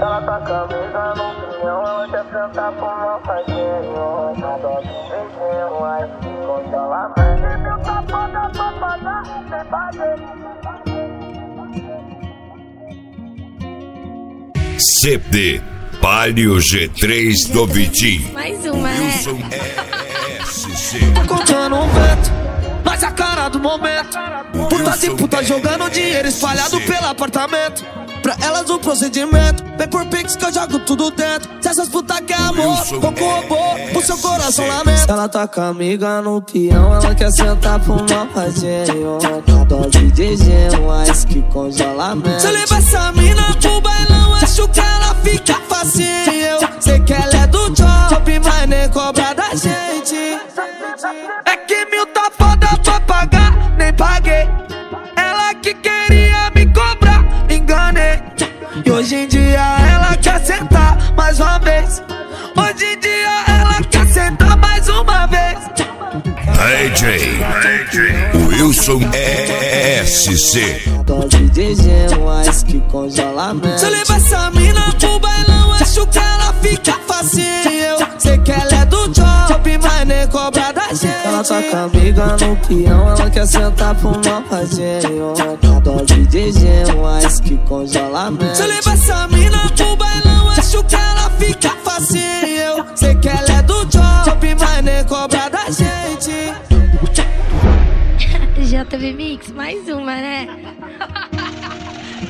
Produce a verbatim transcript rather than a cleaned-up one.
Ela tá camisa no pinhão, ela quer sentar pro meu parceiro. Na dose de beijinho, aí congelamento. Meu papo da papada, sem fazer. C D Palio G três do Vitinho. Mais uma, né? Wilson S C. Tá contando um vento, mas a cara do momento. Putas e putas jogando dinheiro espalhado pelo apartamento. Pra elas o procedimento, vem por pix que eu jogo tudo dentro. Se essas putas quer amor, vou com o robô, pro seu coração lamento. Ela tá com a amiga no peão, ela quer sentar pro mal parceiro. Na dose de gelo, ice que congelamento. Se eu levar essa mina pro bailão, acho que ela fica facinho. Sei que ela é do job, mas nem cobra da gente. É que mil tá foda pra pagar, nem paguei. Ela que queria me cobrar, enganei. E hoje em dia ela quer sentar mais uma vez. Hoje em dia ela quer sentar mais uma vez. D J Wilson S C. Dose de gelo, ice que congelamento. Se eu levar essa mina pro bailão, acho que ela fica facinho. Sei que ela é do job, mas nem cobra da gente. Ela tá com a amiga no peão, ela quer sentar pro mal parceiro. Na dose de gelo, ice que congelamento. Se eu levar essa mina pro bailão, acho que ela fica facinho. Sei que ela é do job, mas nem cobra da gente. J B Mix, mais uma, né?